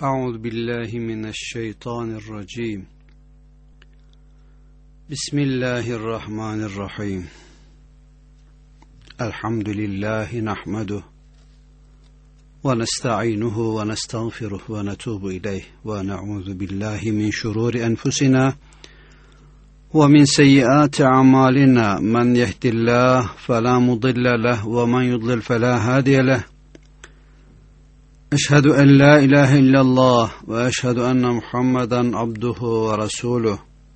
أعوذ بالله من الشيطان الرجيم بسم الله الرحمن الرحيم الحمد لله نحمده ونستعينه ونستغفره ونتوب إليه ونعوذ بالله من شرور أنفسنا ومن سيئات أعمالنا من يهد الله فلا مضل له ومن يضلل فلا هادي له أشهد أن لا إله إلا الله وأشهد أن محمدا عبده ورسوله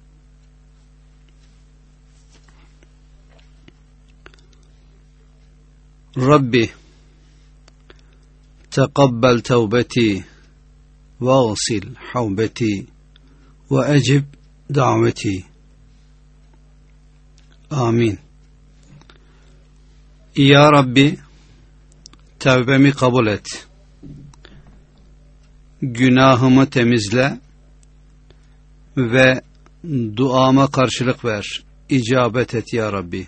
ربي تقبل توبتي واغسل حوبتي وأجب دعوتي آمين. Ya Rabbi, tevbemi kabul et. Günahımı temizle ve duama karşılık ver. İcabet et ya Rabbi.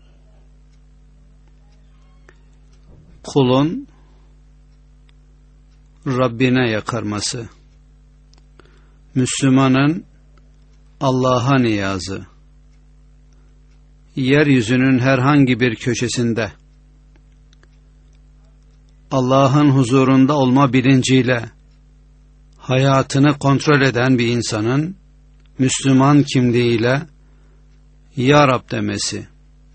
Kulun Rabbine yakarması, Müslümanın Allah'a niyazı, yeryüzünün herhangi bir köşesinde Allah'ın huzurunda olma bilinciyle hayatını kontrol eden bir insanın Müslüman kimliğiyle Ya Rab demesi.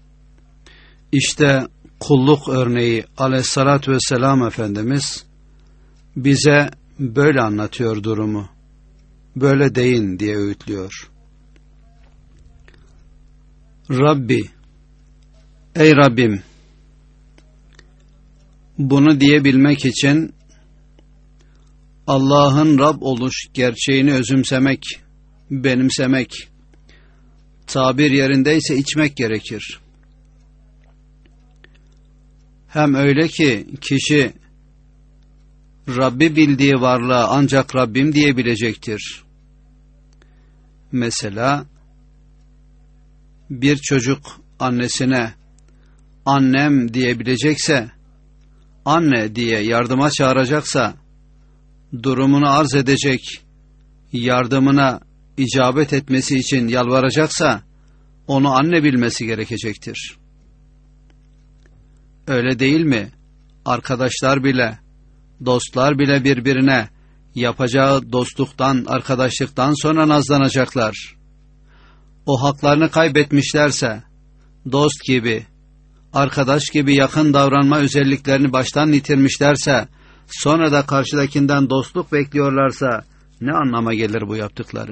İşte kulluk örneği Aleyhissalatü Vesselam Efendimiz bize böyle anlatıyor durumu. Böyle deyin diye öğütlüyor. Rabbi, ey Rabbim, bunu diyebilmek için Allah'ın Rab oluş gerçeğini özümsemek, benimsemek, tabir yerindeyse içmek gerekir. Hem öyle ki kişi Rabbi bildiği varlığa ancak Rabbim diyebilecektir. Mesela bir çocuk annesine annem diyebilecekse, anne diye yardıma çağıracaksa, durumunu arz edecek, yardımına icabet etmesi için yalvaracaksa, onu anne bilmesi gerekecektir. Öyle değil mi? Arkadaşlar bile, dostlar bile birbirine yapacağı dostluktan, arkadaşlıktan sonra nazlanacaklar. O haklarını kaybetmişlerse, dost gibi, arkadaş gibi yakın davranma özelliklerini baştan yitirmişlerse, sonra da karşıdakinden dostluk bekliyorlarsa, ne anlama gelir bu yaptıkları?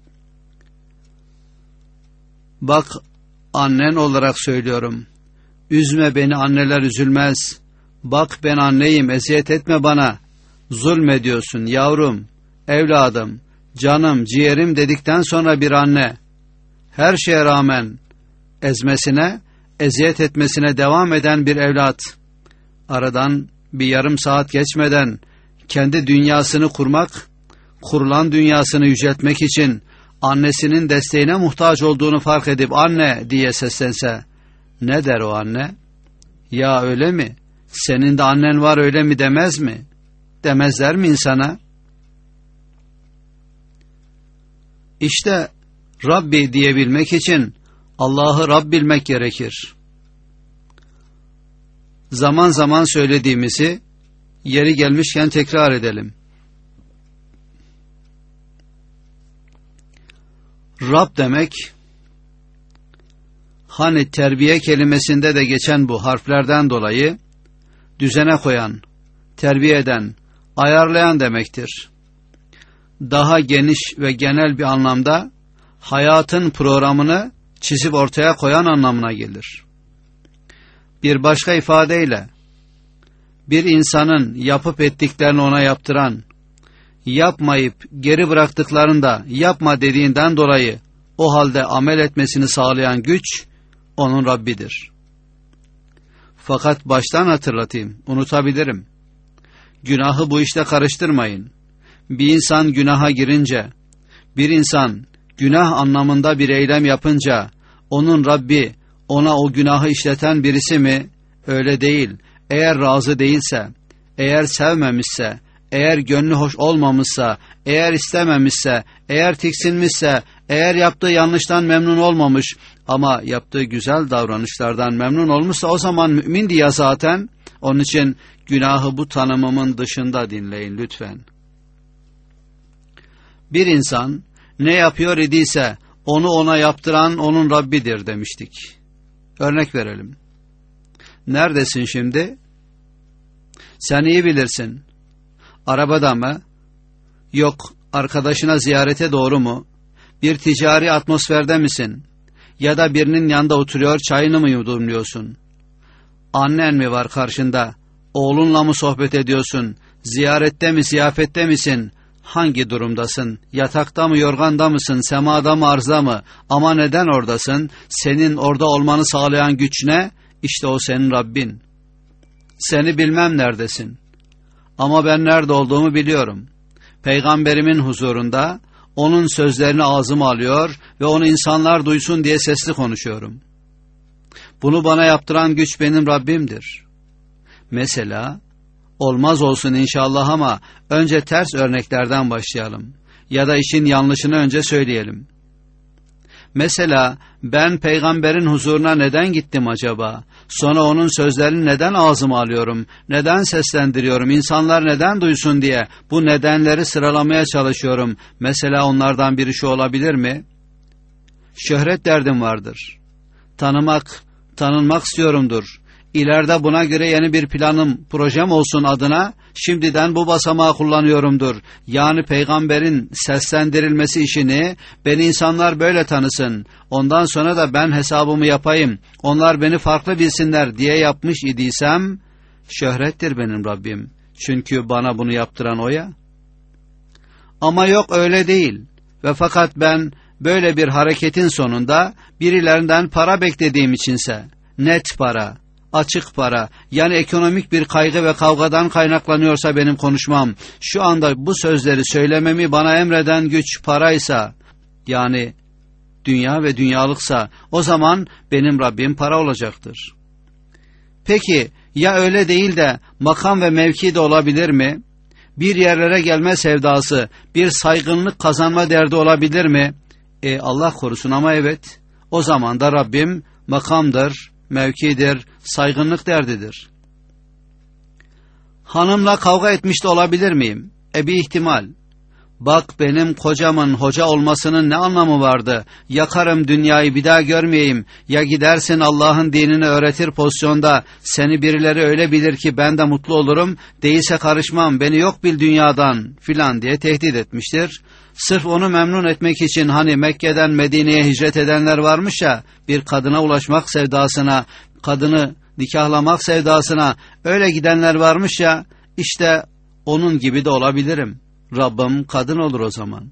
Bak, annen olarak söylüyorum, üzme beni, anneler üzülmez. Bak ben anneyim, eziyet etme bana, zulmediyorsun yavrum, evladım, canım, ciğerim dedikten sonra bir anne, her şeye rağmen ezmesine, eziyet etmesine devam eden bir evlat, aradan bir yarım saat geçmeden kendi dünyasını kurmak, kurulan dünyasını yüceltmek için annesinin desteğine muhtaç olduğunu fark edip anne diye seslense, ne der o anne? Ya öyle mi? Senin de annen var öyle mi demez mi? Demezler mi insana? İşte Rabbi diyebilmek için Allah'ı Rab bilmek gerekir. Zaman zaman söylediğimizi yeri gelmişken tekrar edelim. Rab demek, hani terbiye kelimesinde de geçen bu harflerden dolayı düzene koyan, terbiye eden, ayarlayan demektir. Daha geniş ve genel bir anlamda hayatın programını çizip ortaya koyan anlamına gelir. Bir başka ifadeyle, bir insanın yapıp ettiklerini ona yaptıran, yapmayıp geri bıraktıklarında yapma dediğinden dolayı o halde amel etmesini sağlayan güç onun Rabbidir. Fakat baştan hatırlatayım, unutabilirim. Günahı bu işte karıştırmayın. Bir insan günaha girince, bir insan günah anlamında bir eylem yapınca, onun Rabbi ona o günahı işleten birisi mi? Öyle değil. Eğer razı değilse, eğer sevmemişse, eğer gönlü hoş olmamışsa, eğer istememişse, eğer tiksinmişse, eğer yaptığı yanlıştan memnun olmamış ama yaptığı güzel davranışlardan memnun olmuşsa o zaman mümindi ya zaten. Onun için günahı bu tanımımın dışında dinleyin lütfen. Bir insan ne yapıyor idiyse onu ona yaptıran onun Rabbidir demiştik. Örnek verelim. Neredesin şimdi? Sen iyi bilirsin. Arabada mı? Yok, arkadaşına ziyarete doğru mu? Bir ticari atmosferde misin? Ya da birinin yanında oturuyor, çayını mı yudumluyorsun? Annen mi var karşında? Oğlunla mı sohbet ediyorsun? Ziyarette mi, ziyafette misin? Hangi durumdasın? Yatakta mı, yorganda mısın? Semada mı, arzda mı? Ama neden oradasın? Senin orada olmanı sağlayan güç ne? İşte o senin Rabbin. Seni bilmem neredesin. Ama ben nerede olduğumu biliyorum. Peygamberimin huzurunda onun sözlerini ağzıma alıyor ve onu insanlar duysun diye sesli konuşuyorum. Bunu bana yaptıran güç benim Rabbimdir. Mesela, olmaz olsun inşallah ama önce ters örneklerden başlayalım. Ya da işin yanlışını önce söyleyelim. Mesela ben peygamberin huzuruna neden gittim acaba? Sonra onun sözlerini neden ağzıma alıyorum? Neden seslendiriyorum? İnsanlar neden duysun diye bu nedenleri sıralamaya çalışıyorum. Mesela onlardan biri şu olabilir mi? Şöhret derdim vardır. Tanınmak istiyorumdur. İleride buna göre yeni bir planım, projem olsun adına şimdiden bu basamağı kullanıyorumdur. Yani peygamberin seslendirilmesi işini beni insanlar böyle tanısın. Ondan sonra da ben hesabımı yapayım. Onlar beni farklı bilsinler diye yapmış idiysem şöhrettir benim Rabbim. Çünkü bana bunu yaptıran o ya. Ama yok öyle değil. Ve fakat ben böyle bir hareketin sonunda birilerinden para beklediğim içinse net para, açık para, yani ekonomik bir kaygı ve kavgadan kaynaklanıyorsa benim konuşmam, şu anda bu sözleri söylememi bana emreden güç paraysa, yani dünya ve dünyalıksa, o zaman benim Rabbim para olacaktır. Peki ya öyle değil de makam ve mevki de olabilir mi? Bir yerlere gelme sevdası, bir saygınlık kazanma derdi olabilir mi? Allah korusun ama evet, o zaman da Rabbim makamdır, mevkidir, saygınlık derdidir. Hanımla kavga etmiş de olabilir miyim? Bir ihtimal. Bak benim kocamın hoca olmasının ne anlamı vardı? Yakarım dünyayı bir daha görmeyeyim. Ya gidersin Allah'ın dinini öğretir pozisyonda seni birileri öyle bilir ki ben de mutlu olurum. Değilse karışmam, beni yok bil dünyadan filan diye tehdit etmiştir. Sırf onu memnun etmek için hani Mekke'den Medine'ye hicret edenler varmış ya, bir kadına ulaşmak sevdasına, kadını nikahlamak sevdasına öyle gidenler varmış ya, işte onun gibi de olabilirim. Rabbim kadın olur o zaman.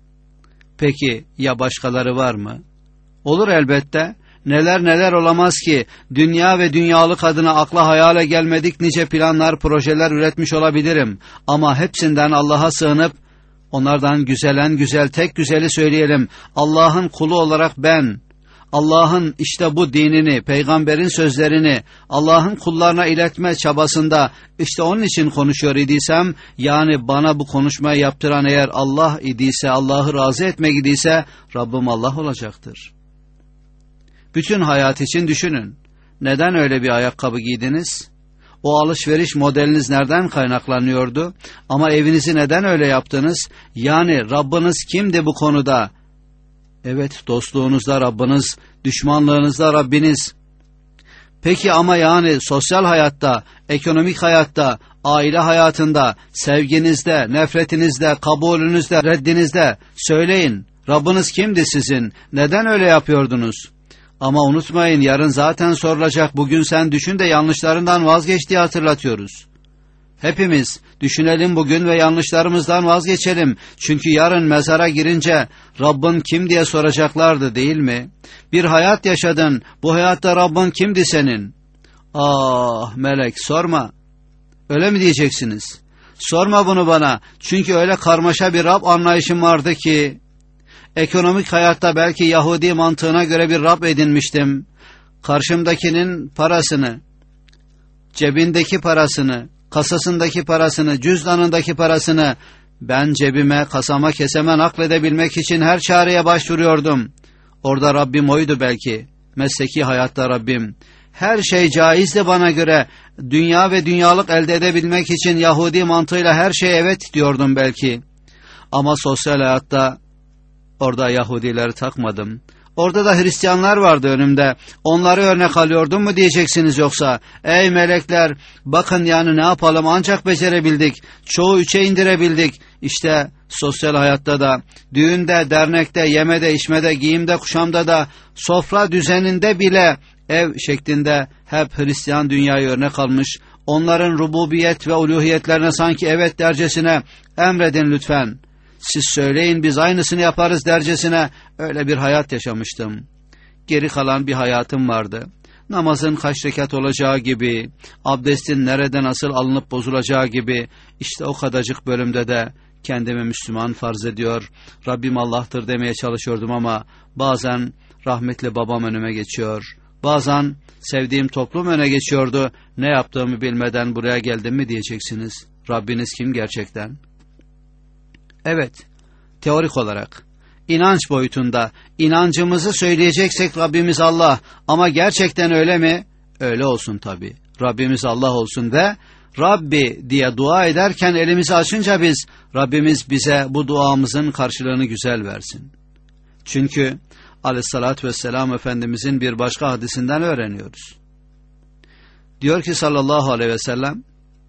Peki ya başkaları var mı? Olur elbette. Neler neler olamaz ki, dünya ve dünyalık adına akla hayale gelmedik nice planlar, projeler üretmiş olabilirim. Ama hepsinden Allah'a sığınıp, onlardan güzelen güzel, tek güzeli söyleyelim. Allah'ın kulu olarak ben, Allah'ın işte bu dinini, peygamberin sözlerini Allah'ın kullarına iletme çabasında işte onun için konuşuyor idiysem, yani bana bu konuşmayı yaptıran eğer Allah idiyse, Allah'ı razı etmek idiyse, Rabbim Allah olacaktır. Bütün hayat için düşünün. Neden öyle bir ayakkabı giydiniz? O alışveriş modeliniz nereden kaynaklanıyordu? Ama evinizi neden öyle yaptınız? Yani Rabbiniz kimdi bu konuda? Evet, dostluğunuzda Rabbiniz, düşmanlığınızda Rabbiniz. Peki ama yani sosyal hayatta, ekonomik hayatta, aile hayatında, sevginizde, nefretinizde, kabulünüzde, reddinizde söyleyin. Rabbiniz kimdi sizin? Neden öyle yapıyordunuz? Ama unutmayın, yarın zaten sorulacak. Bugün sen düşün de yanlışlarından vazgeç diye hatırlatıyoruz. Hepimiz düşünelim bugün ve yanlışlarımızdan vazgeçelim. Çünkü yarın mezara girince Rabbin kim diye soracaklardı değil mi? Bir hayat yaşadın, bu hayatta Rabbin kimdi senin? Ah melek sorma. Öyle mi diyeceksiniz? Sorma bunu bana. Çünkü öyle karmaşa bir Rab anlayışım vardı ki, ekonomik hayatta belki Yahudi mantığına göre bir Rab edinmiştim. Karşımdakinin parasını, cebindeki parasını, kasasındaki parasını, cüzdanındaki parasını ben cebime, kasama, keseme nakledebilmek için her çareye başvuruyordum. Orada Rabbim oydu belki. Mesleki hayatta Rabbim. Her şey caizdi bana göre. Dünya ve dünyalık elde edebilmek için Yahudi mantığıyla her şeye evet diyordum belki. Ama sosyal hayatta orada Yahudileri takmadım. Orada da Hristiyanlar vardı önümde. Onları örnek alıyordum mu diyeceksiniz yoksa? Ey melekler, bakın yani ne yapalım, ancak becerebildik. Çoğu 3'e indirebildik. İşte sosyal hayatta da, düğünde, dernekte, yemede, içmede, giyimde, kuşamda da, sofra düzeninde bile ev şeklinde hep Hristiyan dünyayı örnek almış. Onların rububiyet ve uluhiyetlerine sanki evet dercesine emredin lütfen. Siz söyleyin biz aynısını yaparız dercesine öyle bir hayat yaşamıştım. Geri kalan bir hayatım vardı. Namazın kaç rekat olacağı gibi, abdestin nerede nasıl alınıp bozulacağı gibi, işte o kadarcık bölümde de kendimi Müslüman farz ediyor, Rabbim Allah'tır demeye çalışıyordum ama bazen rahmetli babam önüme geçiyor, bazen sevdiğim toplum öne geçiyordu. Ne yaptığımı bilmeden buraya geldim mi diyeceksiniz. Rabbiniz kim gerçekten? Evet, teorik olarak, inanç boyutunda, inancımızı söyleyeceksek Rabbimiz Allah, ama gerçekten öyle mi? Öyle olsun tabii. Rabbimiz Allah olsun ve Rabbi diye dua ederken elimizi açınca biz, Rabbimiz bize bu duamızın karşılığını güzel versin. Çünkü Aleyhissalatü vesselam Efendimizin bir başka hadisinden öğreniyoruz. Diyor ki sallallahu aleyhi ve sellem,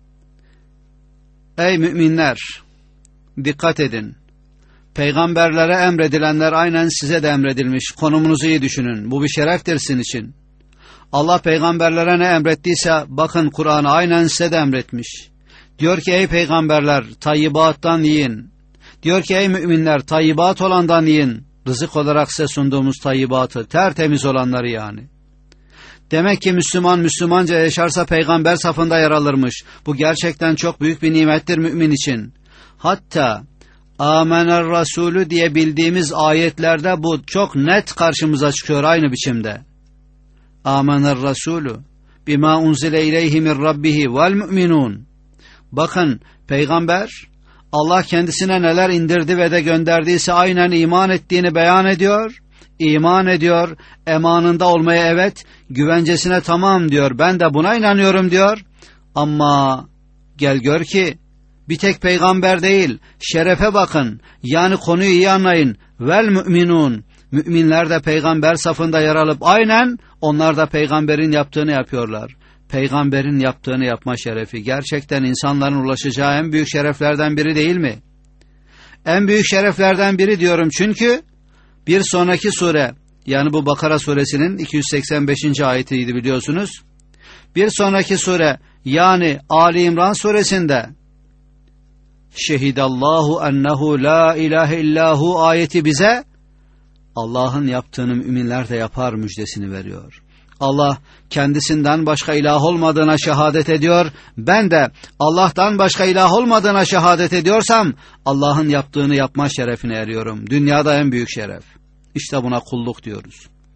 ey müminler, dikkat edin. Peygamberlere emredilenler aynen size de emredilmiş. Konumunuzu iyi düşünün. Bu bir şereftir sizin için. Allah peygamberlere ne emrettiyse bakın Kur'an'ı aynen size de emretmiş. Diyor ki ey peygamberler tayyibattan yiyin. Diyor ki ey müminler tayyibat olandan yiyin. Rızık olarak size sunduğumuz tayyibatı, tertemiz olanları yani. Demek ki Müslüman Müslümanca yaşarsa peygamber safında yer alırmış. Bu gerçekten çok büyük bir nimettir mümin için. Hatta Âmener Rasûlü diye bildiğimiz ayetlerde bu çok net karşımıza çıkıyor aynı biçimde. Âmener Rasûlü bimâ unzile ileyhi min rabbihi vel mü'minûn. Bakın peygamber Allah kendisine neler indirdi ve de gönderdiyse aynen iman ettiğini beyan ediyor. İman ediyor, emanında olmaya evet, güvencesine tamam diyor. Ben de buna inanıyorum diyor. Ama gel gör ki bir tek peygamber değil, şerefe bakın. Yani konuyu iyi anlayın. Vel müminun. Müminler de peygamber safında yer alıp aynen onlar da peygamberin yaptığını yapıyorlar. Peygamberin yaptığını yapma şerefi gerçekten insanların ulaşacağı en büyük şereflerden biri değil mi? En büyük şereflerden biri diyorum çünkü bir sonraki sure, yani bu Bakara suresinin 285. ayetiydi biliyorsunuz. Bir sonraki sure yani Ali İmran suresinde Şehidallahu ennehu la ilahe illahu ayeti bize Allah'ın yaptığını müminler de yapar müjdesini veriyor. Allah kendisinden başka ilah olmadığına şehadet ediyor. Ben de Allah'tan başka ilah olmadığına şehadet ediyorsam Allah'ın yaptığını yapma şerefine eriyorum. Dünyada en büyük şeref. İşte buna kulluk diyoruz.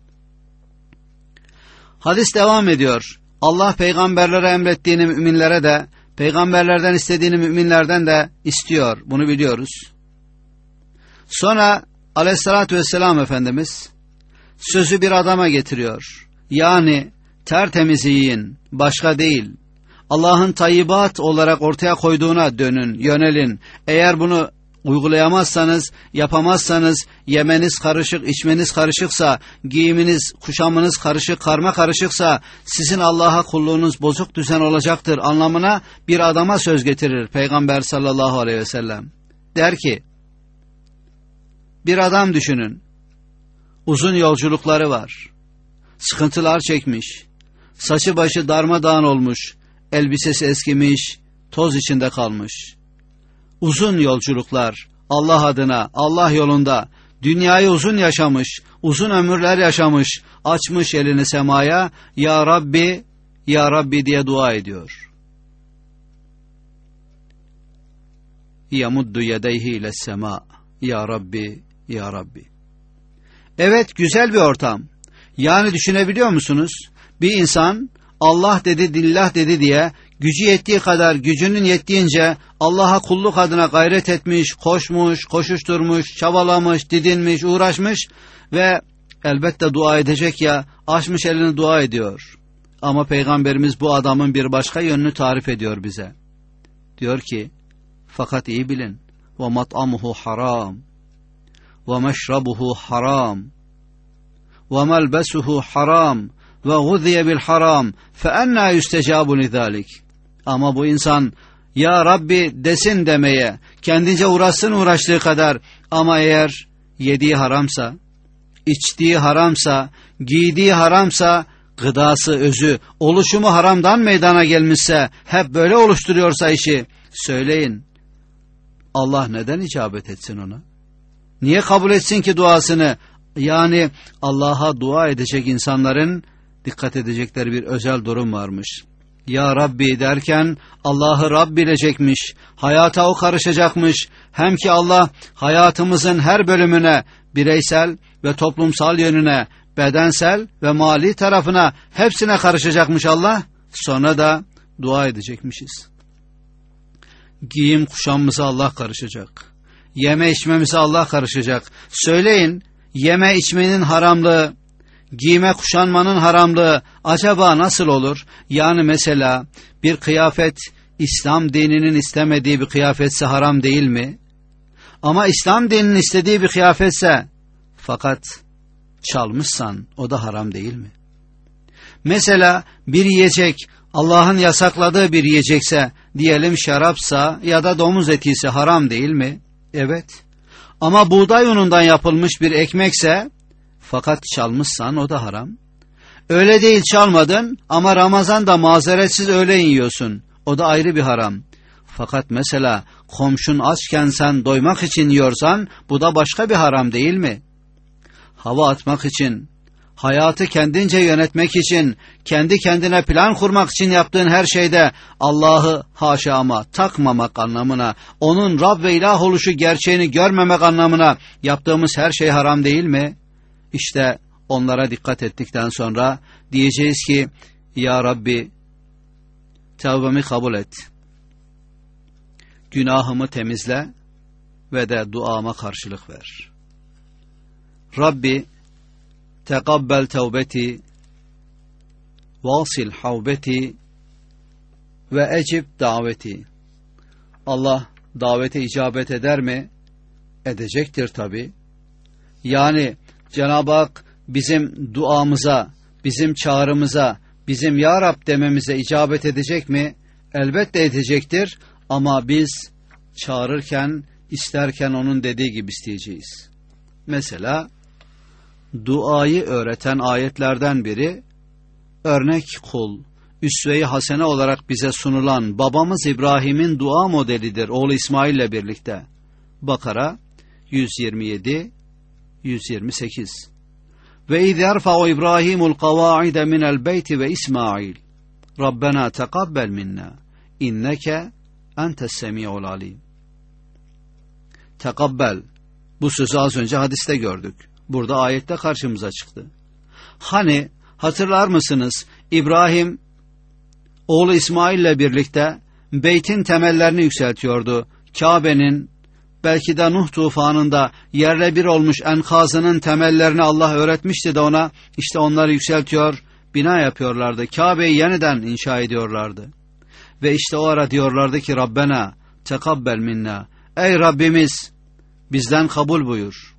Hadis devam ediyor. Allah peygamberlere emrettiğini müminlere de, peygamberlerden istediğini müminlerden de istiyor. Bunu biliyoruz. Sonra Aleyhissalatü vesselam Efendimiz sözü bir adama getiriyor. Yani tertemiz yiyin, başka değil. Allah'ın tayyibat olarak ortaya koyduğuna dönün, yönelin. Eğer bunu uygulayamazsanız, yapamazsanız, yemeniz karışık, içmeniz karışıksa, giyiminiz, kuşamınız karışık, karma karışıksa, sizin Allah'a kulluğunuz bozuk düzen olacaktır anlamına bir adama söz getirir Peygamber sallallahu aleyhi ve sellem. Der ki, bir adam düşünün, uzun yolculukları var, sıkıntılar çekmiş, saçı başı darmadağın olmuş, elbisesi eskimiş, toz içinde kalmış. Uzun yolculuklar, Allah adına, Allah yolunda, dünyayı uzun yaşamış, uzun ömürler yaşamış, açmış elini semaya, Ya Rabbi, Ya Rabbi diye dua ediyor. Yamuddu yedeyhi ile sema, Ya Rabbi, Ya Rabbi. Evet, güzel bir ortam. Yani düşünebiliyor musunuz? Bir insan Allah dedi, dillah dedi diye gücü yettiği kadar, gücünün yettiğince Allah'a kulluk adına gayret etmiş, koşmuş, koşuşturmuş, çabalamış, didinmiş, uğraşmış ve elbette dua edecek ya, açmış elini dua ediyor. Ama Peygamberimiz bu adamın bir başka yönünü tarif ediyor bize. Diyor ki, fakat iyi bilin, وَمَطْعَمُهُ haram, وَمَشْرَبُهُ haram, وَمَلْبَسُهُ haram, وَغُذِيَ بِالْحَرَامِ فَاَنَّا يُسْتَجَابُ لِذَٰلِكِ. Ama bu insan, ya Rabbi desin demeye, kendince uğraştığı kadar, ama eğer yediği haramsa, içtiği haramsa, giydiği haramsa, gıdası, özü, oluşumu haramdan meydana gelmişse, hep böyle oluşturuyorsa işi, söyleyin, Allah neden icabet etsin ona? Niye kabul etsin ki duasını? Yani Allah'a dua edecek insanların dikkat edecekleri bir özel durum varmış. Ya Rabbi derken Allah'ı Rab bilecekmiş, hayata o karışacakmış. Hem ki Allah hayatımızın her bölümüne, bireysel ve toplumsal yönüne, bedensel ve mali tarafına, hepsine karışacakmış Allah. Sonra da dua edecekmişiz. Giyim kuşamımıza Allah karışacak. Yeme içmemize Allah karışacak. Söyleyin, yeme içmenin haramlığı, giyime kuşanmanın haramlığı acaba nasıl olur? Yani mesela bir kıyafet İslam dininin istemediği bir kıyafetse haram değil mi? Ama İslam dininin istediği bir kıyafetse, fakat çalmışsan o da haram değil mi? Mesela bir yiyecek Allah'ın yasakladığı bir yiyecekse, diyelim şarapsa ya da domuz etiyse haram değil mi? Evet. Ama buğday unundan yapılmış bir ekmekse, fakat çalmışsan o da haram. Öyle değil, çalmadın ama Ramazan'da mazeretsiz öğlen yiyorsun. O da ayrı bir haram. Fakat mesela komşun açken sen doymak için yiyorsan, bu da başka bir haram değil mi? Hava atmak için, hayatı kendince yönetmek için, kendi kendine plan kurmak için yaptığın her şeyde Allah'ı haşa ama takmamak anlamına, onun Rab ve ilah oluşu gerçeğini görmemek anlamına yaptığımız her şey haram değil mi? İşte onlara dikkat ettikten sonra diyeceğiz ki, ya Rabbi tevbemi kabul et, günahımı temizle ve de duama karşılık ver. Rabbi tekabbel tevbeti, vasil havbeti ve ecib daveti. Allah davete icabet eder mi? Edecektir tabi. Yani Cenab-ı Hak bizim duamıza, bizim çağrımıza, bizim Ya Rab dememize icabet edecek mi? Elbette edecektir ama biz çağırırken, isterken onun dediği gibi isteyeceğiz. Mesela duayı öğreten ayetlerden biri, örnek kul, üsve-i hasene olarak bize sunulan babamız İbrahim'in dua modelidir oğlu İsmail ile birlikte. Bakara 127 128. Ve iz yerfa'u İbrahimul kavaide minel beyti ve İsmail Rabbena tekabbel minna inneke entes semi'ul alim. Tekabbel, bu sözü az önce hadiste gördük. Burada ayette karşımıza çıktı. Hani hatırlar mısınız, İbrahim oğlu İsmail ile birlikte beytin temellerini yükseltiyordu. Kabe'nin, belki de Nuh tufanında yerle bir olmuş enkazının temellerini Allah öğretmişti de ona, işte onları yükseltiyor, bina yapıyorlardı. Kabe'yi yeniden inşa ediyorlardı. Ve işte o ara diyorlardı ki, Rabbena tekabbel minna, ey Rabbimiz bizden kabul buyur.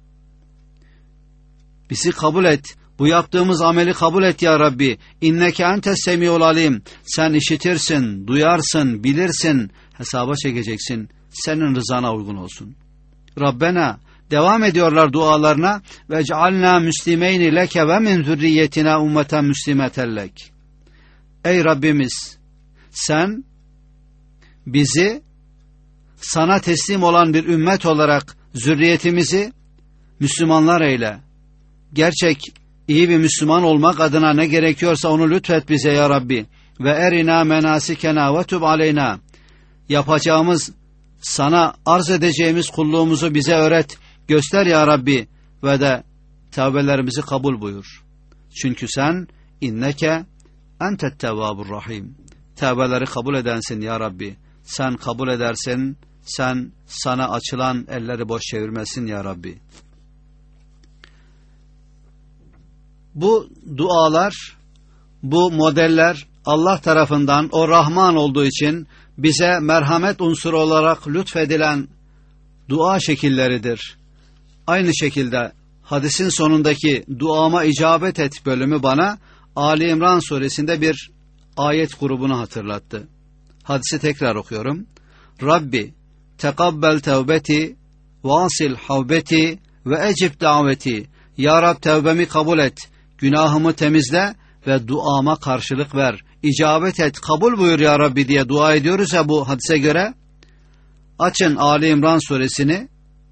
Bizi kabul et, bu yaptığımız ameli kabul et ya Rabbi. İnneke entes semiul alim, sen işitirsin, duyarsın, bilirsin, hesaba çekeceksin, senin rızana uygun olsun. Rabbena, devam ediyorlar dualarına, ve cealna müslimeyni leke ve min zürriyetina ummeten müslimeten lek. Ey Rabbimiz, sen bizi sana teslim olan bir ümmet olarak zürriyetimizi Müslümanlar eyle. Gerçek iyi bir Müslüman olmak adına ne gerekiyorsa onu lütfet bize ya Rabbi. Ve erina menasikena ve tub aleyna. Yapacağımız, sana arz edeceğimiz kulluğumuzu bize öğret, göster ya Rabbi ve de tevbelerimizi kabul buyur. Çünkü sen inneke entet tevvabur rahim. tevbeleri kabul edensin ya Rabbi. Sen kabul edersin, sen sana açılan elleri boş çevirmesin ya Rabbi. Bu dualar, bu modeller Allah tarafından, o Rahman olduğu için bize merhamet unsuru olarak lütfedilen dua şekilleridir. Aynı şekilde hadisin sonundaki duama icabet et bölümü bana Ali İmran suresinde bir ayet grubunu hatırlattı. Hadisi tekrar okuyorum. Rabbi tekabbel tevbeti vasil havbeti ve ecib daveti. Ya Rab, tevbemi kabul et, günahımı temizle ve duama karşılık ver. İcabet et, kabul buyur ya Rabbi diye dua ediyoruz ya bu hadise göre. Açın Ali İmran suresini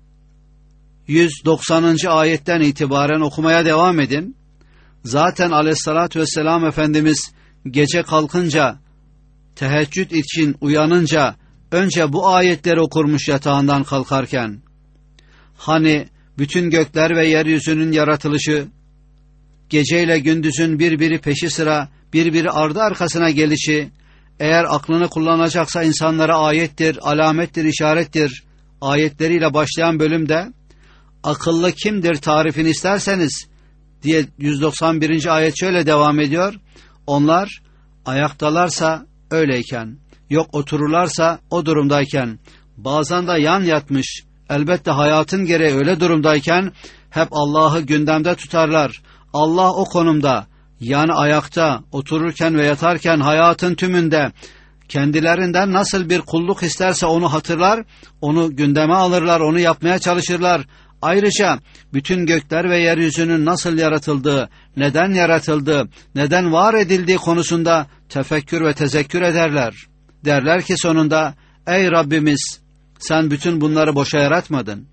190. ayetten itibaren okumaya devam edin. Zaten aleyhissalatü vesselam Efendimiz gece kalkınca, teheccüd için uyanınca önce bu ayetleri okurmuş yatağından kalkarken. Hani bütün gökler ve yeryüzünün yaratılışı, geceyle gündüzün birbiri peşi sıra, birbiri ardı arkasına gelişi, eğer aklını kullanacaksa insanlara ayettir, alamettir, işarettir ayetleriyle başlayan bölümde akıllı kimdir tarifini isterseniz diye 191. ayet şöyle devam ediyor. Onlar ayaktalarsa öyleyken, yok otururlarsa o durumdayken, bazen de yan yatmış, elbette hayatın gereği öyle durumdayken hep Allah'ı gündemde tutarlar. Allah o konumda, yani ayakta, otururken ve yatarken hayatın tümünde kendilerinden nasıl bir kulluk isterse onu hatırlar, onu gündeme alırlar, onu yapmaya çalışırlar. Ayrıca bütün gökler ve yeryüzünün nasıl yaratıldığı, neden yaratıldığı, neden var edildiği konusunda tefekkür ve tezekkür ederler. Derler ki sonunda, ey Rabbimiz, sen bütün bunları boşa yaratmadın.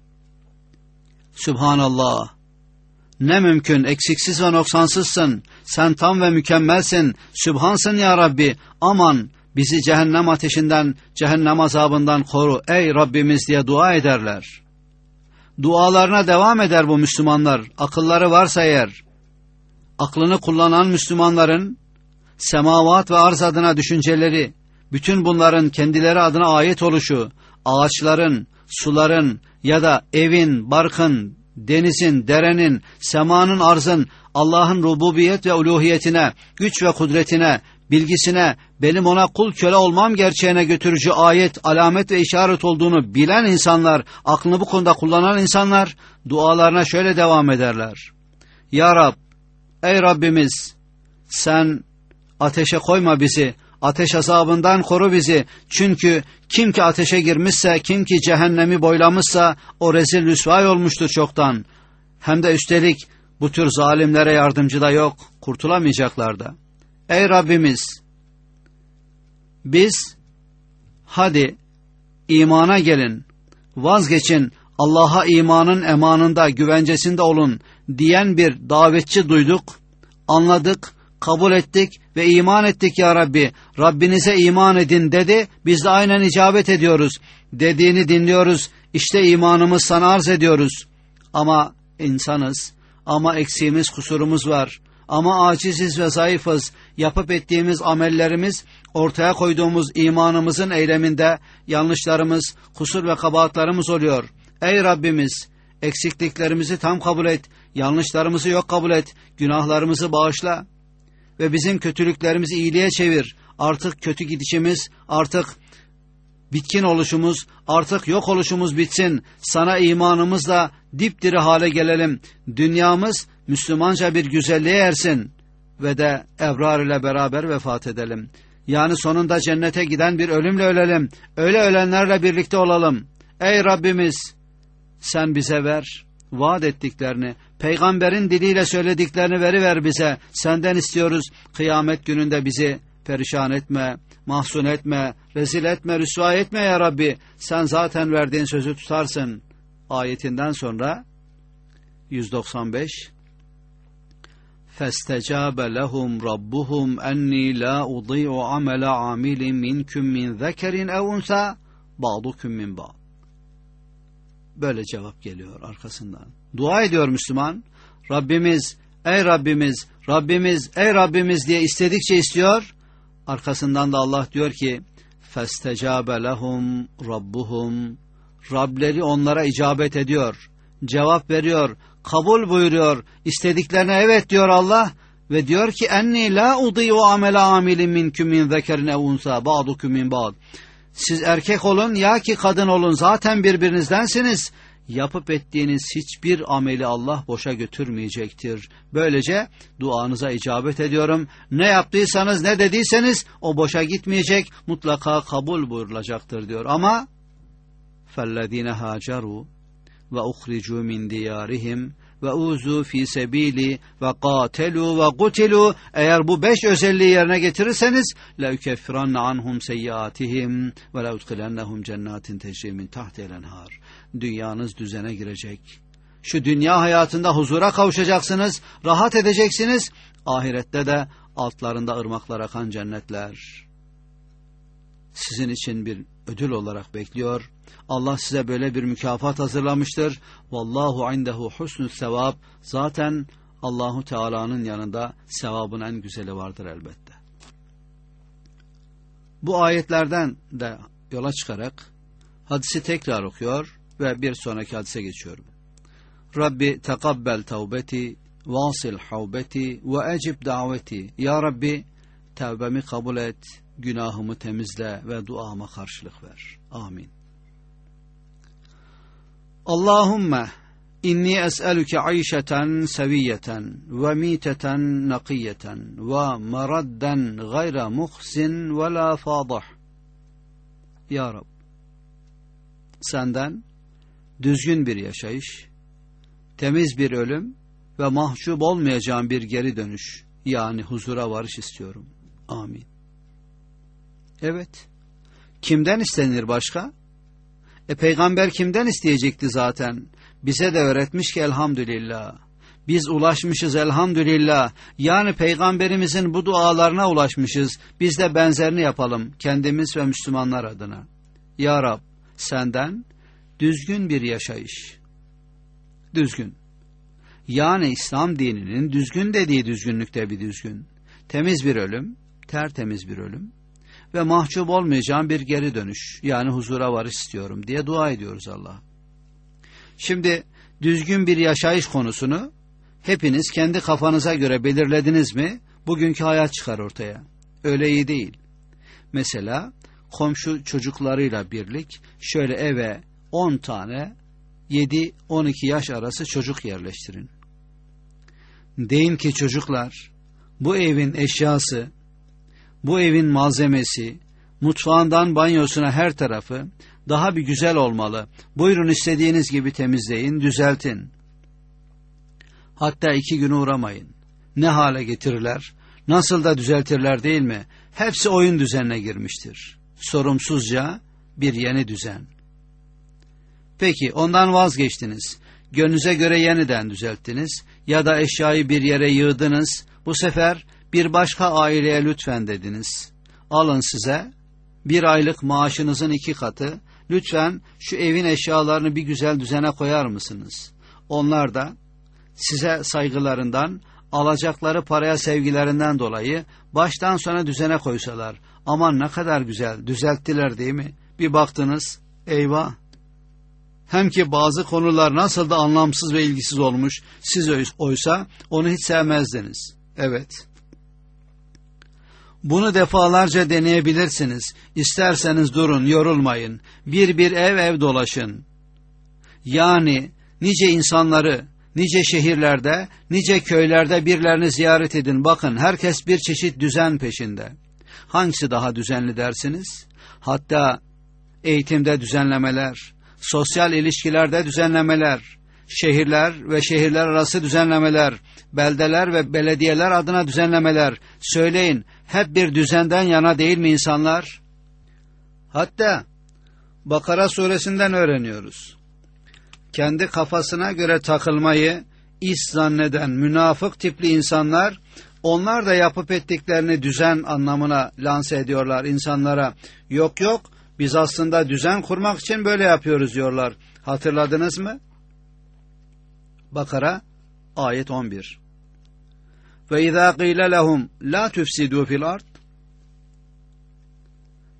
Sübhanallah. Ne mümkün, eksiksiz ve noksansızsın. Sen tam ve mükemmelsin. Sübhansın ya Rabbi. Aman bizi cehennem ateşinden, cehennem azabından koru ey Rabbimiz diye dua ederler. Dualarına devam eder bu Müslümanlar. Akılları varsa eğer, aklını kullanan Müslümanların semavat ve arz adına düşünceleri, bütün bunların kendileri adına ayet oluşu, ağaçların, suların ya da evin, barkın, denizin, derenin, semanın, arzın, Allah'ın rububiyet ve uluhiyetine, güç ve kudretine, bilgisine, benim ona kul köle olmam gerçeğine götürücü ayet, alamet ve işaret olduğunu bilen insanlar, aklını bu konuda kullanan insanlar, dualarına şöyle devam ederler. Ya Rab, ey Rabbimiz, sen ateşe koyma bizi, ateş azabından koru bizi. Çünkü kim ki ateşe girmişse, kim ki cehennemi boylamışsa o rezil rüsvay olmuştur çoktan. Hem de üstelik bu tür zalimlere yardımcı da yok, kurtulamayacaklar da. Ey Rabbimiz, biz hadi imana gelin, vazgeçin, Allah'a imanın emanında, güvencesinde olun diyen bir davetçi duyduk, anladık, kabul ettik ve iman ettik ya Rabbi. Rabbinize iman edin dedi, biz de aynen icabet ediyoruz. Dediğini dinliyoruz, işte imanımız sana arz ediyoruz. Ama insanız, ama eksiğimiz, kusurumuz var. Ama aciziz ve zayıfız. Yapıp ettiğimiz amellerimiz, ortaya koyduğumuz imanımızın eyleminde yanlışlarımız, kusur ve kabahatlarımız oluyor. Ey Rabbimiz, eksikliklerimizi tam kabul et, yanlışlarımızı yok kabul et, günahlarımızı bağışla ve bizim kötülüklerimizi iyiliğe çevir. Artık kötü gidişimiz, artık bitkin oluşumuz, artık yok oluşumuz bitsin. Sana imanımızla dipdiri hale gelelim. Dünyamız Müslümanca bir güzelliğe ersin ve de ebrar ile beraber vefat edelim. Yani sonunda cennete giden bir ölümle ölelim. Öyle ölenlerle birlikte olalım. Ey Rabbimiz, sen bize ver vaat ettiklerini, peygamberin diliyle söylediklerini veriver bize. Senden istiyoruz. Kıyamet gününde bizi perişan etme, mahzun etme, rezil etme, rüsva etme ya Rabbi. Sen zaten verdiğin sözü tutarsın. Ayetinden sonra 195 فَاسْتَجَابَ لَهُمْ رَبُّهُمْ اَنِّي لَا اُضِيعُ عَمَلَ عَامِلٍ مِنْكُمْ مِنْ ذَكَرٍ اَوْ اُنْثَى بَعْضُكُمْ مِنْ بَعْضٍ. Böyle cevap geliyor arkasından. Dua ediyor Müslüman. Rabbimiz, ey Rabbimiz, Rabbimiz, ey Rabbimiz diye istedikçe istiyor. Arkasından da Allah diyor ki فَاسْتَجَابَ لَهُمْ رَبُّهُمْ Rableri onlara icabet ediyor, cevap veriyor, kabul buyuruyor, istediklerine evet diyor Allah ve diyor ki enni la udiyu amele amilin minkum min zekerin ev unsa ba'dukum min ba'd. Siz erkek olun ya ki kadın olun, zaten birbirinizdensiniz. Yapıp ettiğiniz hiçbir ameli Allah boşa götürmeyecektir. Böylece duanıza icabet ediyorum. Ne yaptıysanız, ne dediyseniz o boşa gitmeyecek, mutlaka kabul buyurulacaktır diyor. Ama فَالَّذ۪ينَ هَاجَرُوا وَاُخْرِجُوا مِنْ دِيَارِهِمْ وَاُوزُوا ف۪ي سَب۪يلِ وَقَاتَلُوا وَقُتِلُوا Eğer bu 5 özelliği yerine getirirseniz لَاُكَفِّرَنَّ عَنْهُمْ سَيِّئَاتِهِمْ وَلَاُدْخِلَنَّهُمْ جَنَّاتٍ تَجْرِي مِنْ تَحْتِهَا الْاَنْهَارِ Dünyanız düzene girecek. Şu dünya hayatında huzura kavuşacaksınız, rahat edeceksiniz. Ahirette de altlarında ırmaklar akan cennetler sizin için bir ödül olarak bekliyor. Allah size böyle bir mükafat hazırlamıştır. Vallahu indehu husnü sevab. Zaten Allahu Teala'nın yanında sevabın en güzeli vardır elbette. Bu ayetlerden de yola çıkarak hadisi tekrar okuyor ve bir sonraki hadise geçiyorum. Rabbi tekabbel tevbeti, vasil havbeti ve ecib daveti. Ya Rabbi tevbemi kabul et, günahımı temizle ve duama karşılık ver. Amin. Allahümme inni es'elüke ayşeten seviyeten ve miteten nakiyeten ve meradden gayra muhsin ve la fadah. Ya Rab, senden düzgün bir yaşayış, temiz bir ölüm ve mahcup olmayacağım bir geri dönüş, yani huzura varış istiyorum. Amin. Evet, kimden istenir başka? Peygamber kimden isteyecekti zaten? Bize de öğretmiş ki elhamdülillah. Biz ulaşmışız elhamdülillah. Yani Peygamberimizin bu dualarına ulaşmışız. Biz de benzerini yapalım kendimiz ve Müslümanlar adına. Ya Rab, senden düzgün bir yaşayış. Düzgün. Yani İslam dininin düzgün dediği düzgünlükte bir düzgün. Temiz bir ölüm, tertemiz bir ölüm ve mahcup olmayacağım bir geri dönüş, yani huzura varış istiyorum diye dua ediyoruz Allah'a. Şimdi düzgün bir yaşayış konusunu hepiniz kendi kafanıza göre belirlediniz mi? Bugünkü hayat çıkar ortaya. Öyle iyi değil. Mesela komşu çocuklarıyla birlik şöyle eve 10 tane 7-12 yaş arası çocuk yerleştirin. Deyin ki çocuklar, bu evin eşyası, bu evin malzemesi, mutfağından banyosuna her tarafı daha bir güzel olmalı. Buyurun istediğiniz gibi temizleyin, düzeltin. Hatta 2 gün uğramayın. Ne hale getirirler, nasıl da düzeltirler değil mi? Hepsi oyun düzenine girmiştir. Sorumsuzca bir yeni düzen. Peki ondan vazgeçtiniz. Gönlünüze göre yeniden düzelttiniz ya da eşyayı bir yere yığdınız. Bu sefer bir başka aileye lütfen dediniz. Alın size 1 aylık maaşınızın 2 katı. Lütfen şu evin eşyalarını bir güzel düzene koyar mısınız? Onlar da size saygılarından, alacakları paraya sevgilerinden dolayı baştan sona düzene koysalar. Aman ne kadar güzel düzelttiler değil mi? Bir baktınız, eyvah. Hem ki bazı konular nasıl da anlamsız ve ilgisiz olmuş. Siz oysa onu hiç sevmezdiniz. Evet. Bunu defalarca deneyebilirsiniz. İsterseniz durun, yorulmayın. Bir ev dolaşın. Yani nice insanları, nice şehirlerde, nice köylerde birilerini ziyaret edin. Bakın herkes bir çeşit düzen peşinde. Hangisi daha düzenli dersiniz? Hatta eğitimde düzenlemeler, sosyal ilişkilerde düzenlemeler, şehirler ve şehirler arası düzenlemeler, beldeler ve belediyeler adına düzenlemeler. Söyleyin, hep bir düzenden yana değil mi insanlar? Hatta Bakara suresinden öğreniyoruz. Kendi kafasına göre takılmayı iş zanneden münafık tipli insanlar, onlar da yapıp ettiklerini düzen anlamına lanse ediyorlar insanlara. Yok biz aslında düzen kurmak için böyle yapıyoruz diyorlar. Hatırladınız mı? Bakara ayet 11. Ve izâ qîle lehum lâ tufsidû fil ard.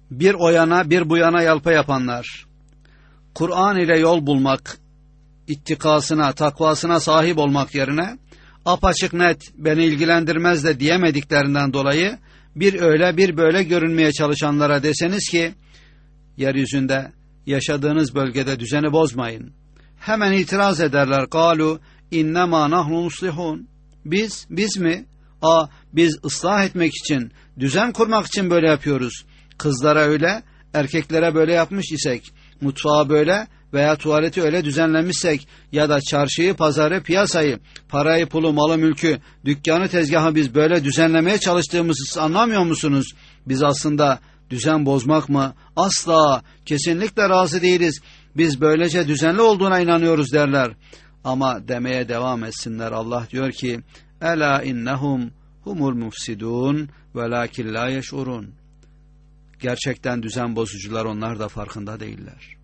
bir o yana bir bu yana yalpa yapanlar, Kur'an ile yol bulmak, ittikasına, takvasına sahip olmak yerine apaçık net beni ilgilendirmez de diyemediklerinden dolayı bir öyle bir böyle görünmeye çalışanlara deseniz ki yeryüzünde yaşadığınız bölgede düzeni bozmayın. Hemen itiraz ederler. Kalu innema nahnu muslihun. Biz mi? Biz ıslah etmek için, düzen kurmak için böyle yapıyoruz. Kızlara öyle, erkeklere böyle yapmış isek, mutfağı böyle veya tuvaleti öyle düzenlemişsek ya da çarşıyı, pazarı, piyasayı, parayı, pulu, malı, mülkü, dükkanı, tezgahı biz böyle düzenlemeye çalıştığımızı anlamıyor musunuz? Biz aslında düzen bozmak mı? Asla, kesinlikle razı değiliz. Biz böylece düzenli olduğuna inanıyoruz derler. Ama demeye devam etsinler. Allah diyor ki: Ela innehum humul mufsidun velakin la yeş'urun. Gerçekten düzen bozucular, onlar da farkında değiller.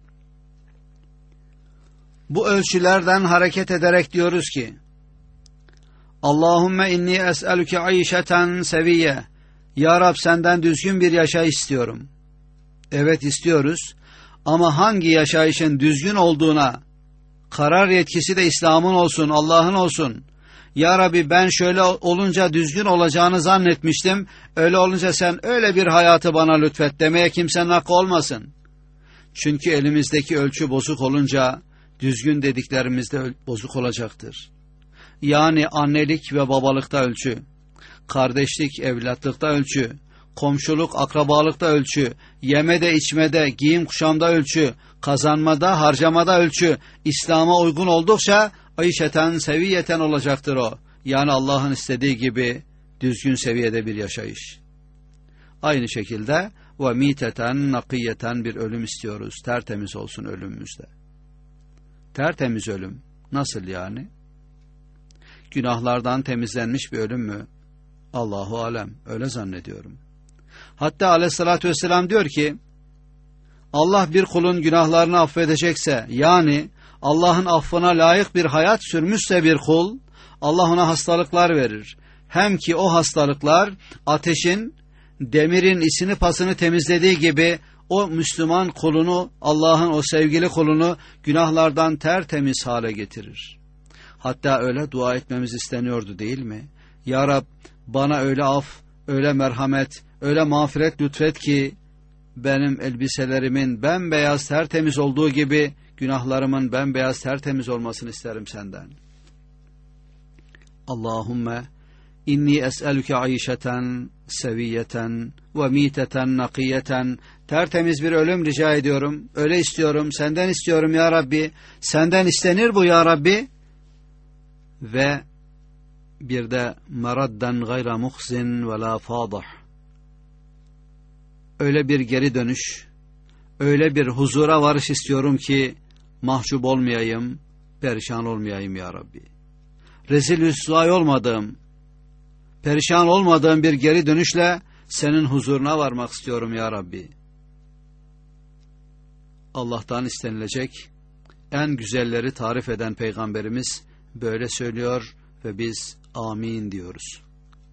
Bu ölçülerden hareket ederek diyoruz ki: Allahümme inni es'eluke ayşeten seviyye. Ya Rab, senden düzgün bir yaşayış istiyorum. Evet, istiyoruz. Ama hangi yaşayışın düzgün olduğuna karar yetkisi de İslam'ın olsun, Allah'ın olsun. Ya Rabbi, ben şöyle olunca düzgün olacağını zannetmiştim. Öyle olunca sen öyle bir hayatı bana lütfet demeye kimsenin hakkı olmasın. Çünkü elimizdeki ölçü bozuk olunca düzgün dediklerimiz de bozuk olacaktır. Yani annelik ve babalıkta ölçü, kardeşlik, evlatlıkta ölçü, komşuluk, akrabalıkta ölçü, yemede, içmede, giyim kuşamda ölçü, kazanmada, harcamada ölçü, İslam'a uygun oldukça ayşeten, seviyeten olacaktır o. Yani Allah'ın istediği gibi düzgün seviyede bir yaşayış. Aynı şekilde ve miteten, nakiyeten bir ölüm istiyoruz. Tertemiz olsun ölümümüzde. Tertemiz ölüm. Nasıl yani? Günahlardan temizlenmiş bir ölüm mü? Allahu alem, öyle zannediyorum. Hatta aleyhissalatü vesselam diyor ki, Allah bir kulun günahlarını affedecekse, yani Allah'ın affına layık bir hayat sürmüşse bir kul, Allah ona hastalıklar verir. Hem ki o hastalıklar ateşin, demirin isini pasını temizlediği gibi o Müslüman kulunu, Allah'ın o sevgili kulunu günahlardan tertemiz hale getirir. Hatta öyle dua etmemiz isteniyordu değil mi? Ya Rab, bana öyle af, öyle merhamet, öyle mağfiret lütfet ki benim elbiselerimin bembeyaz tertemiz olduğu gibi günahlarımın bembeyaz tertemiz olmasını isterim senden. Allahümme inni es'elüke ayşeten seviyeten ve miteten nakiyeten. Tertemiz bir ölüm rica ediyorum. Öyle istiyorum. Senden istiyorum ya Rabbi. Senden istenir bu ya Rabbi. Ve bir de meradden gayra muhzin ve la fadah. Öyle bir geri dönüş, öyle bir huzura varış istiyorum ki mahcup olmayayım, perişan olmayayım ya Rabbi. Rezil rüsvay olmadığım, perişan olmadığım bir geri dönüşle senin huzuruna varmak istiyorum ya Rabbi. Allah'tan istenilecek en güzelleri tarif eden Peygamberimiz böyle söylüyor ve biz amin diyoruz.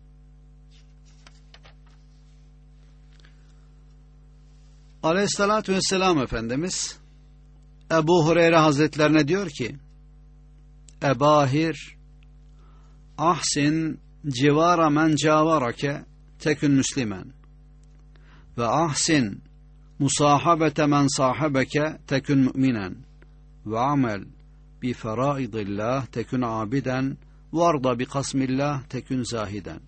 Aleyhissalatü vesselam Efendimiz Ebu Hureyre Hazretlerine diyor ki: Ebahir ahsin civara men cavarake tekün müslimen ve ahsin musahabete men sahabeke tekün müminen ve amel bi feraidillah tekün abiden ve arda bi kasmillah tekün zahiden.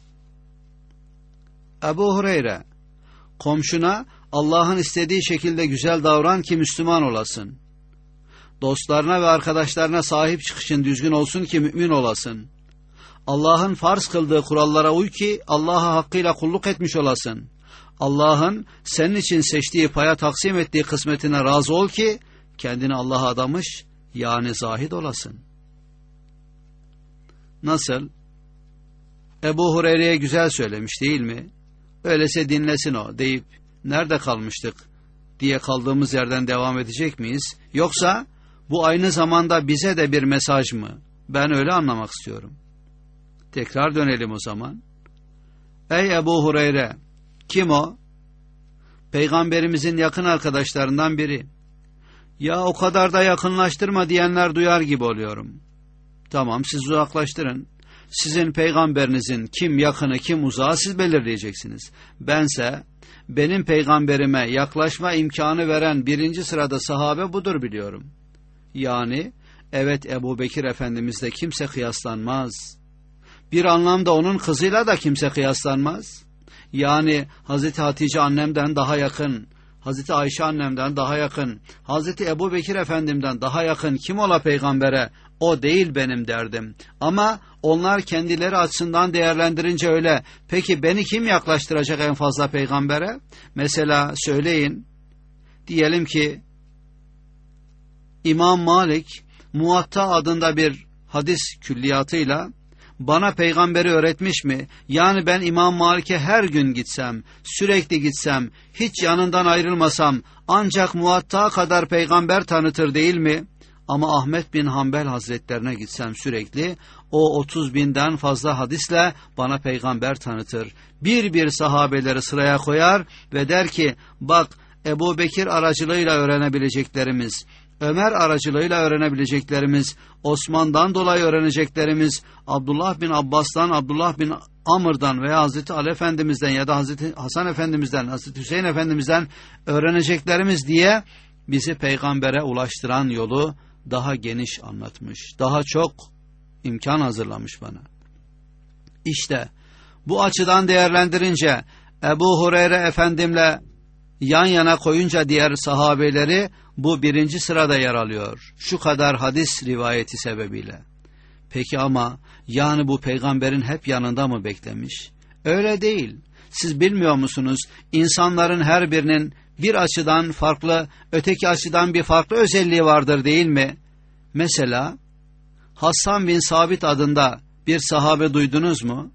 Ebu Hureyre, komşuna Allah'ın istediği şekilde güzel davran ki Müslüman olasın. Dostlarına ve arkadaşlarına sahip çıkışın düzgün olsun ki mümin olasın. Allah'ın farz kıldığı kurallara uy ki Allah'a hakkıyla kulluk etmiş olasın. Allah'ın senin için seçtiği paya taksim ettiği kısmetine razı ol ki kendini Allah'a adamış, yani zahid olasın. Nasıl? Ebu Hureyre'ye güzel söylemiş değil mi? Öyleyse dinlesin o deyip nerede kalmıştık diye kaldığımız yerden devam edecek miyiz? Yoksa bu aynı zamanda bize de bir mesaj mı? Ben öyle anlamak istiyorum. Tekrar dönelim o zaman. Ey Ebu Hureyre, kim o? Peygamberimizin yakın arkadaşlarından biri. Ya o kadar da yakınlaştırma diyenler duyar gibi oluyorum. Tamam, siz uzaklaştırın. Sizin peygamberinizin kim yakını kim uzağı siz belirleyeceksiniz. Bense benim peygamberime yaklaşma imkanı veren birinci sırada sahabe budur biliyorum. Yani evet, Ebu Bekir Efendimizle kimse kıyaslanmaz. Bir anlamda onun kızıyla da kimse kıyaslanmaz. Yani Hazreti Hatice annemden daha yakın, Hazreti Ayşe annemden daha yakın, Hazreti Ebu Bekir Efendimden daha yakın kim ola peygambere? O değil benim derdim. Ama onlar kendileri açısından değerlendirince öyle. Peki beni kim yaklaştıracak en fazla peygambere? Mesela söyleyin. Diyelim ki İmam Malik Muvatta adında bir hadis külliyatıyla bana peygamberi öğretmiş mi? Yani ben İmam Malik'e her gün gitsem, sürekli gitsem, hiç yanından ayrılmasam ancak Muvatta kadar peygamber tanıtır değil mi? Ama Ahmet bin Hanbel Hazretlerine gitsem sürekli, o 30.000'den fazla hadisle bana peygamber tanıtır. Bir sahabeleri sıraya koyar ve der ki, bak Ebu Bekir aracılığıyla öğrenebileceklerimiz, Ömer aracılığıyla öğrenebileceklerimiz, Osman'dan dolayı öğreneceklerimiz, Abdullah bin Abbas'tan, Abdullah bin Amr'dan veya Hazreti Ali Efendimiz'den ya da Hazreti Hasan Efendimiz'den, Hazreti Hüseyin Efendimiz'den öğreneceklerimiz diye bizi peygambere ulaştıran yolu daha geniş anlatmış, daha çok imkan hazırlamış bana. İşte bu açıdan değerlendirince Ebu Hureyre Efendimle yan yana koyunca diğer sahabeleri bu birinci sırada yer alıyor. Şu kadar hadis rivayeti sebebiyle. Peki ama yani bu peygamberin hep yanında mı beklemiş? Öyle değil. Siz bilmiyor musunuz? İnsanların her birinin bir açıdan farklı, öteki açıdan bir farklı özelliği vardır değil mi? Mesela Hassan bin Sabit adında bir sahabe duydunuz mu?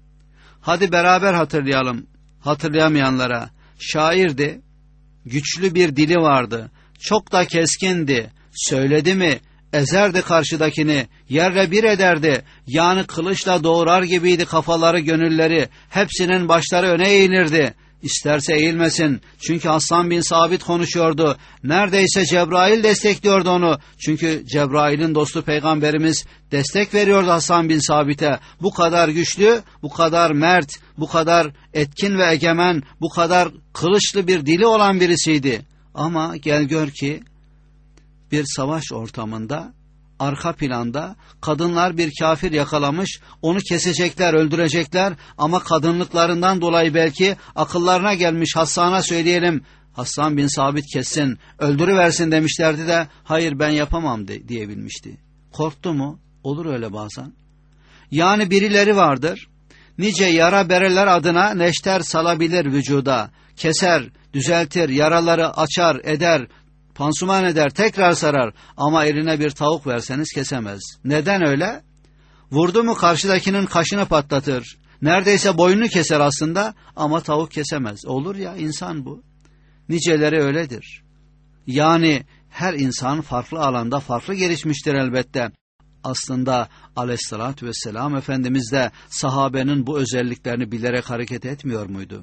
Hadi beraber hatırlayalım, hatırlayamayanlara. Şairdi, güçlü bir dili vardı, çok da keskindi, söyledi mi ezerdi karşıdakini, yerle bir ederdi, yani kılıçla doğrar gibiydi kafaları gönülleri, hepsinin başları öne eğilirdi. İsterse eğilmesin, çünkü Hassan bin Sabit konuşuyordu, neredeyse Cebrail destekliyordu onu, çünkü Cebrail'in dostu peygamberimiz destek veriyordu Hassan bin Sabit'e. Bu kadar güçlü, bu kadar mert, bu kadar etkin ve egemen, bu kadar kılıçlı bir dili olan birisiydi. Ama gel gör ki bir savaş ortamında arka planda kadınlar bir kafir yakalamış, onu kesecekler, öldürecekler ama kadınlıklarından dolayı belki akıllarına gelmiş, Hassan'a söyleyelim, Hassan bin Sabit kessin, öldürüversin demişlerdi de hayır ben yapamam diyebilmişti. Korktu mu? Olur öyle bazen. Yani birileri vardır, nice yara bereler adına neşter salabilir vücuda, keser, düzeltir, yaraları açar, eder, pansuman eder, tekrar sarar ama eline bir tavuk verseniz kesemez. Neden öyle? Vurdu mu karşıdakinin kaşını patlatır. Neredeyse boynunu keser aslında ama tavuk kesemez. Olur ya, insan bu. Niceleri öyledir. Yani her insan farklı alanda farklı gelişmiştir elbette. Aslında aleyhissalatü vesselam Efendimiz de sahabenin bu özelliklerini bilerek hareket etmiyor muydu?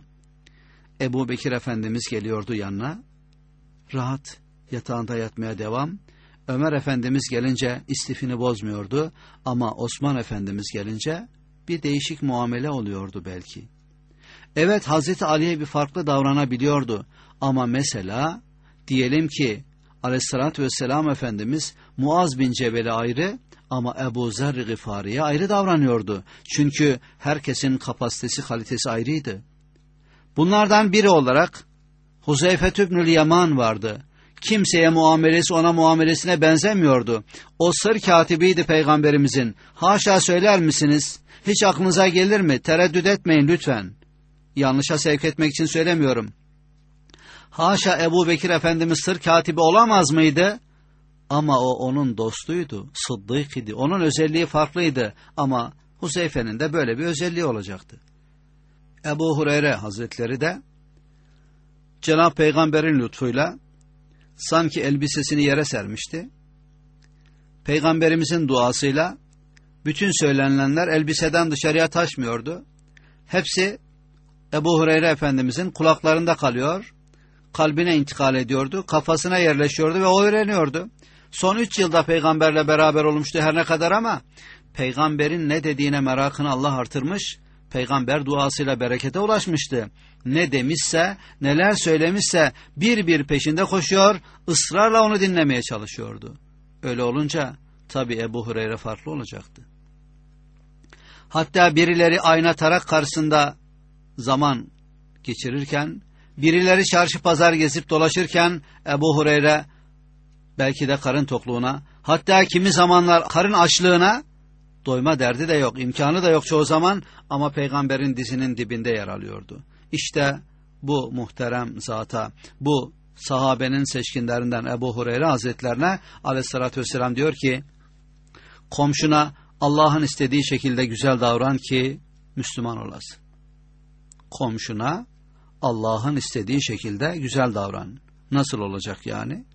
Ebu Bekir Efendimiz geliyordu yanına, rahat yatağında yatmaya devam. Ömer Efendimiz gelince istifini bozmuyordu ama Osman Efendimiz gelince bir değişik muamele oluyordu belki. Evet, Hazreti Ali'ye bir farklı davranabiliyordu ama mesela diyelim ki aleyhissalatü vesselam Efendimiz Muaz bin Cebel'e ayrı ama Ebu Zer Gıfari'ye ayrı davranıyordu. Çünkü herkesin kapasitesi, kalitesi ayrıydı. Bunlardan biri olarak Huzeyfe İbnül Yaman vardı. Kimseye muamelesi ona muamelesine benzemiyordu. O sır katibiydi peygamberimizin. Haşa, söyler misiniz? Hiç aklınıza gelir mi? Tereddüt etmeyin lütfen. Yanlışa sevk etmek için söylemiyorum. Haşa, Ebu Bekir Efendimiz sır katibi olamaz mıydı? Ama o onun dostuydu, sıddık idi. Onun özelliği farklıydı ama Huzeyfe'nin de böyle bir özelliği olacaktı. Ebu Hureyre Hazretleri de Cenab-ı Peygamber'in lütfuyla sanki elbisesini yere sermişti. Peygamberimizin duasıyla bütün söylenilenler elbiseden dışarıya taşmıyordu. Hepsi Ebu Hureyre Efendimizin kulaklarında kalıyor, kalbine intikal ediyordu, kafasına yerleşiyordu ve o öğreniyordu. Son 3 yılda peygamberle beraber olmuştu her ne kadar ama peygamberin ne dediğine merakını Allah artırmış, peygamber duasıyla berekete ulaşmıştı. Ne demişse, neler söylemişse bir peşinde koşuyor, ısrarla onu dinlemeye çalışıyordu. Öyle olunca tabii Ebu Hureyre farklı olacaktı. Hatta birileri ayna tarak karşısında zaman geçirirken, birileri çarşı pazar gezip dolaşırken Ebu Hureyre belki de karın tokluğuna, hatta kimi zamanlar karın açlığına, doyma derdi de yok, imkanı da yok çoğu zaman ama peygamberin dizinin dibinde yer alıyordu. İşte bu muhterem zata, bu sahabenin seçkinlerinden Ebu Hureyre Hazretlerine Aleyhisselatü Vesselam diyor ki, komşuna Allah'ın istediği şekilde güzel davran ki Müslüman olasın. Komşuna Allah'ın istediği şekilde güzel davran. Nasıl olacak yani?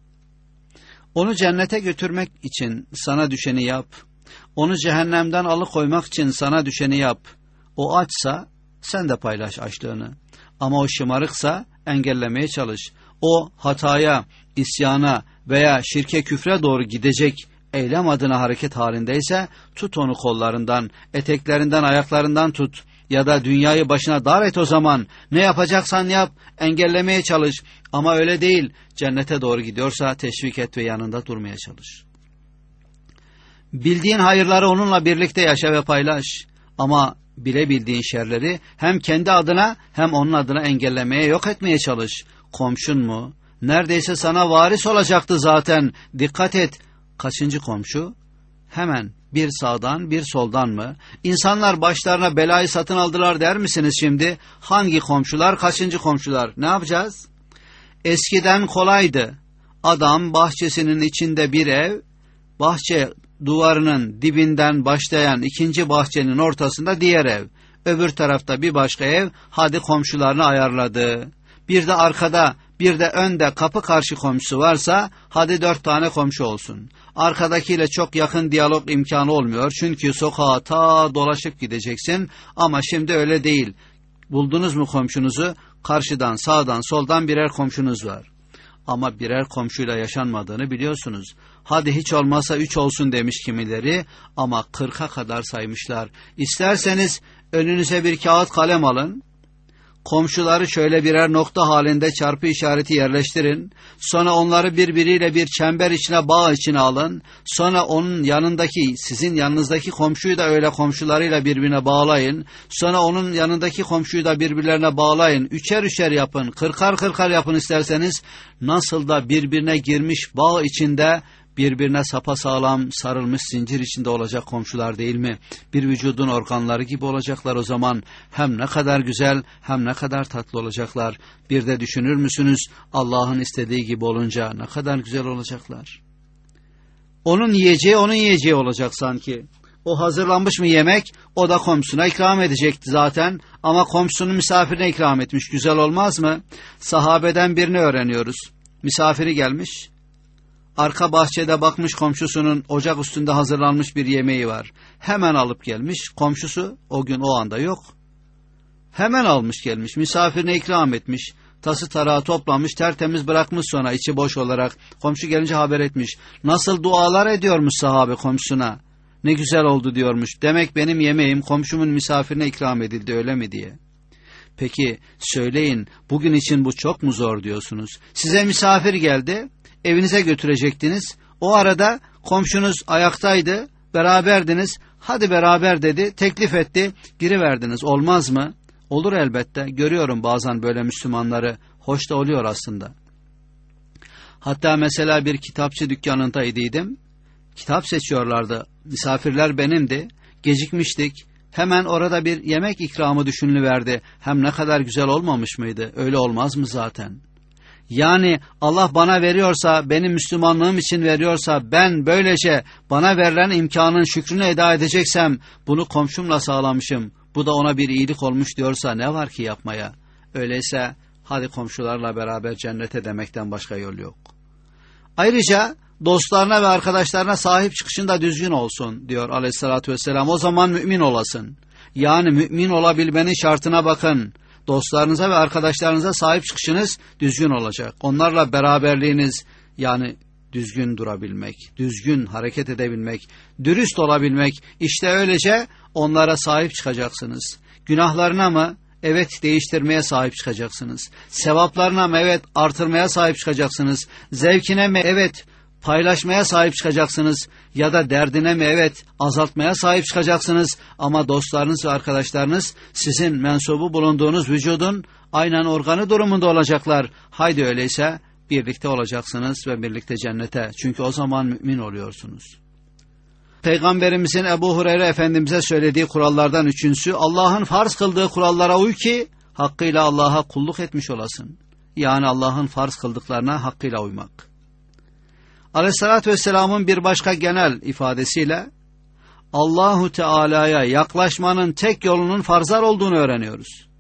Onu cennete götürmek için sana düşeni yap. Onu cehennemden alıkoymak için sana düşeni yap. O açsa sen de paylaş açlığını. Ama o şımarıksa engellemeye çalış. O hataya, isyana veya şirke küfre doğru gidecek eylem adına hareket halindeyse tut onu kollarından, eteklerinden, ayaklarından tut. Ya da dünyayı başına dar et o zaman. Ne yapacaksan yap, engellemeye çalış. Ama öyle değil, cennete doğru gidiyorsa teşvik et ve yanında durmaya çalış. Bildiğin hayırları onunla birlikte yaşa ve paylaş. Ama bilebildiğin şerleri hem kendi adına hem onun adına engellemeye, yok etmeye çalış. Komşun mu? Neredeyse sana varis olacaktı zaten. Dikkat et. Kaçıncı komşu? Hemen bir sağdan bir soldan mı? İnsanlar başlarına belayı satın aldılar der misiniz şimdi? Hangi komşular, kaçıncı komşular? Ne yapacağız? Eskiden kolaydı. Adam bahçesinin içinde bir ev, bahçe duvarının dibinden başlayan ikinci bahçenin ortasında diğer ev. Öbür tarafta bir başka ev, hadi komşularını ayarladı. Bir de arkada, bir de önde kapı karşı komşusu varsa hadi 4 tane komşu olsun. Arkadakiyle çok yakın diyalog imkanı olmuyor çünkü sokağa ta dolaşıp gideceksin ama şimdi öyle değil. Buldunuz mu komşunuzu? Karşıdan, sağdan, soldan birer komşunuz var. Ama birer komşuyla yaşanmadığını biliyorsunuz. Hadi hiç olmazsa 3 olsun demiş kimileri ama 40'a kadar saymışlar. İsterseniz önünüze bir kağıt kalem alın. Komşuları şöyle birer nokta halinde çarpı işareti yerleştirin. Sonra onları birbiriyle bir çember içine, bağ içine alın. Sonra onun yanındaki, sizin yanınızdaki komşuyu da öyle komşularıyla birbirine bağlayın. Sonra onun yanındaki komşuyu da birbirlerine bağlayın. 3'er 3'er yapın, 40'ar 40'ar yapın isterseniz. Nasıl da birbirine girmiş bağ içinde, birbirine sapasağlam sarılmış zincir içinde olacak komşular değil mi? Bir vücudun organları gibi olacaklar o zaman. Hem ne kadar güzel hem ne kadar tatlı olacaklar. Bir de düşünür müsünüz Allah'ın istediği gibi olunca ne kadar güzel olacaklar. Onun yiyeceği olacak sanki. O hazırlanmış mı yemek, o da komşusuna ikram edecekti zaten. Ama komşusunun misafirine ikram etmiş, güzel olmaz mı? Sahabeden birini öğreniyoruz. Misafiri gelmiş. Arka bahçede bakmış komşusunun ocak üstünde hazırlanmış bir yemeği var. Hemen alıp gelmiş. Komşusu o gün o anda yok. Hemen almış gelmiş. Misafirine ikram etmiş. Tası tarağı toplamış, tertemiz bırakmış sonra içi boş olarak. Komşu gelince haber etmiş. Nasıl dualar ediyormuş sahabe komşusuna. Ne güzel oldu diyormuş. Demek benim yemeğim komşumun misafirine ikram edildi öyle mi diye. Peki söyleyin, bugün için bu çok mu zor diyorsunuz? Size misafir geldi. Evinize götürecektiniz. O arada komşunuz ayaktaydı. Beraberdiniz. Hadi beraber dedi. Teklif etti. Giriverdiniz. Olmaz mı? Olur elbette. Görüyorum bazen böyle Müslümanları. Hoş da oluyor aslında. Hatta mesela bir kitapçı dükkanındaydım. Kitap seçiyorlardı. Misafirler benimdi. Gecikmiştik. Hemen orada bir yemek ikramı düşünülüverdi. Hem ne kadar güzel olmamış mıydı? Öyle olmaz mı zaten? Yani Allah bana veriyorsa, benim Müslümanlığım için veriyorsa, ben böylece bana verilen imkanın şükrünü eda edeceksem, bunu komşumla sağlamışım, bu da ona bir iyilik olmuş diyorsa ne var ki yapmaya? Öyleyse hadi komşularla beraber cennete demekten başka yol yok. Ayrıca dostlarına ve arkadaşlarına sahip çıkışında düzgün olsun diyor Aleyhisselatü Vesselam. O zaman mümin olasın. Yani mümin olabilmenin şartına bakın. Dostlarınıza ve arkadaşlarınıza sahip çıkışınız düzgün olacak. Onlarla beraberliğiniz, yani düzgün durabilmek, düzgün hareket edebilmek, dürüst olabilmek, işte öylece onlara sahip çıkacaksınız. Günahlarına mı? Evet, değiştirmeye sahip çıkacaksınız. Sevaplarına mı? Evet, artırmaya sahip çıkacaksınız. Zevkine mi? Evet, paylaşmaya sahip çıkacaksınız. Ya da derdine mi? Evet, azaltmaya sahip çıkacaksınız. Ama dostlarınız ve arkadaşlarınız sizin mensubu bulunduğunuz vücudun aynen organı durumunda olacaklar. Haydi öyleyse birlikte olacaksınız ve birlikte cennete. Çünkü o zaman mümin oluyorsunuz. Peygamberimizin Ebu Hureyre Efendimiz'e söylediği kurallardan üçüncüsü, Allah'ın farz kıldığı kurallara uy ki hakkıyla Allah'a kulluk etmiş olasın. Yani Allah'ın farz kıldıklarına hakkıyla uymak. Aleyhissalatü vesselamın bir başka genel ifadesiyle Allahu Teala'ya yaklaşmanın tek yolunun farzlar olduğunu öğreniyoruz.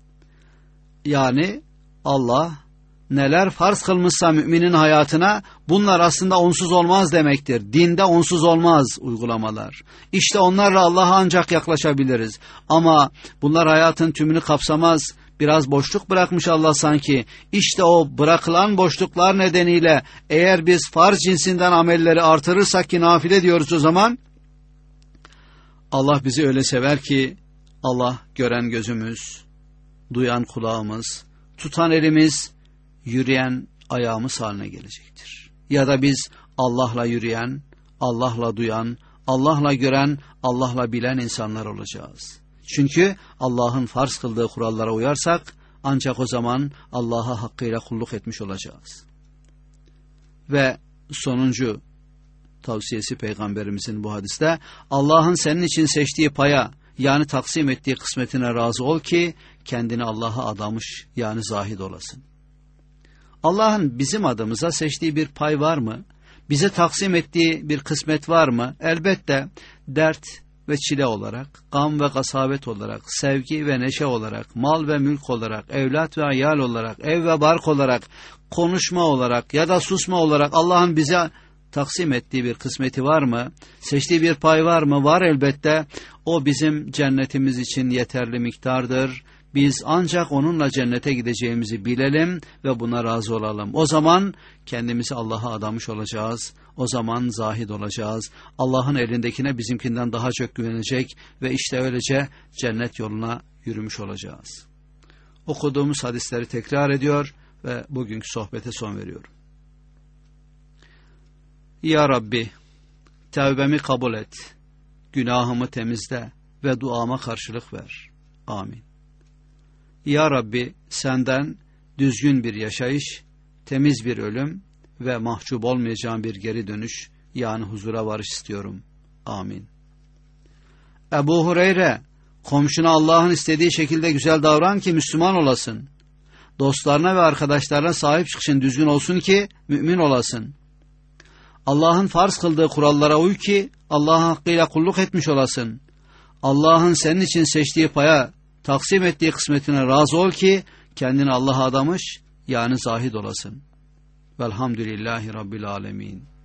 Yani Allah neler farz kılmışsa müminin hayatına, bunlar aslında onsuz olmaz demektir. Dinde onsuz olmaz uygulamalar. İşte onlarla Allah'a ancak yaklaşabiliriz. Ama bunlar hayatın tümünü kapsamaz. Biraz boşluk bırakmış Allah sanki. İşte o bırakılan boşluklar nedeniyle eğer biz farz cinsinden amelleri artırırsak, ki nafile diyoruz o zaman, Allah bizi öyle sever ki Allah gören gözümüz, duyan kulağımız, tutan elimiz, yürüyen ayağımız haline gelecektir. Ya da biz Allah'la yürüyen, Allah'la duyan, Allah'la gören, Allah'la bilen insanlar olacağız. Çünkü Allah'ın farz kıldığı kurallara uyarsak ancak o zaman Allah'a hakkıyla kulluk etmiş olacağız. Ve sonuncu tavsiyesi Peygamberimizin bu hadiste, Allah'ın senin için seçtiği paya, yani taksim ettiği kısmetine razı ol ki kendini Allah'a adamış, yani zahid olasın. Allah'ın bizim adımıza seçtiği bir pay var mı? Bize taksim ettiği bir kısmet var mı? Elbette dert ve çile olarak, gam ve gasabet olarak, sevgi ve neşe olarak, mal ve mülk olarak, evlat ve ayal olarak, ev ve bark olarak, konuşma olarak ya da susma olarak Allah'ın bize taksim ettiği bir kısmeti var mı? Seçtiği bir pay var mı? Var elbette. O bizim cennetimiz için yeterli miktardır. Biz ancak onunla cennete gideceğimizi bilelim ve buna razı olalım. O zaman kendimizi Allah'a adamış olacağız. O zaman zahid olacağız. Allah'ın elindekine bizimkinden daha çok güvenecek ve işte öylece cennet yoluna yürümüş olacağız. Okuduğumuz hadisleri tekrar ediyor ve bugünkü sohbete son veriyorum. Ya Rabbi, tevbemi kabul et, günahımı temizle ve duama karşılık ver. Amin. Ya Rabbi, senden düzgün bir yaşayış, temiz bir ölüm ve mahcup olmayacağım bir geri dönüş, yani huzura varış istiyorum. Amin. Ebu Hureyre, komşuna Allah'ın istediği şekilde güzel davran ki Müslüman olasın. Dostlarına ve arkadaşlarına sahip çıkışın düzgün olsun ki mümin olasın. Allah'ın farz kıldığı kurallara uy ki Allah'a hakkıyla kulluk etmiş olasın. Allah'ın senin için seçtiği paya, taksim ettiği kısmetine razı ol ki kendini Allah'a adamış, yani zahid olasın. Velhamdülillahi Rabbil Alemin.